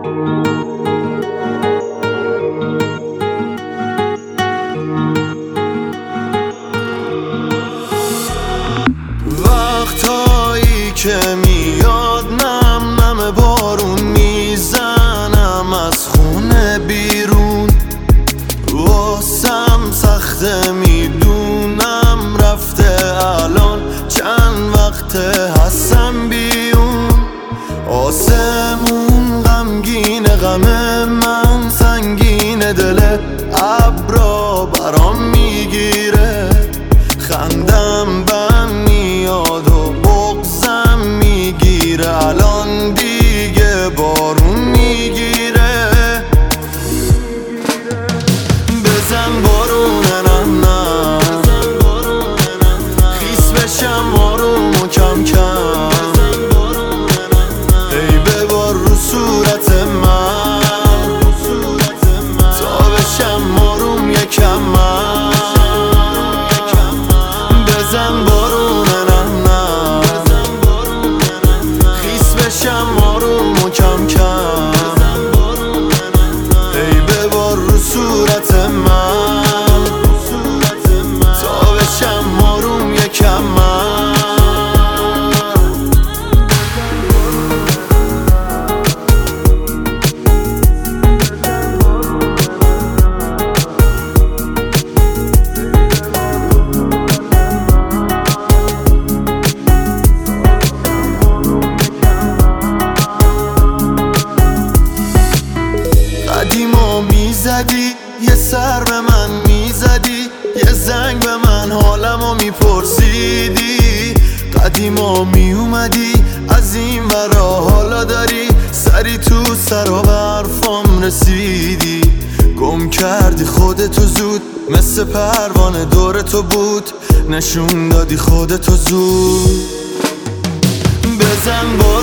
وقتایی که میاد نم نم بارون میزنم از خونه بیرون، واسم سخته میدونم رفته الان چند وقته هستم بیون. آسمون غمگینه، غم من سنگینه، دل ابرا برام میگیره، خندم بم میاد و بغضم میگیره، الان دیگه بارون میگیره. بزن بارونه نه نه، خیس بشم آروم و کم کم، ای ببار رو صورت من تا بشم آروم یکم من. بزن بارونه نه نه، خیس بشم آروم و کم کم، ای ببار رو صورت من تا بشم آروم یکم من. قدیما میزدی یه سر به من میزدی، یه زنگ به من حالمو میپرسیدی، قدیما میومدی از این ورا، حالا داری سری تو سر و برفام رسیدی. گم کردی خودتو زود مثل پروانه دور تو بود، نشون دادی خودتو زود. بزن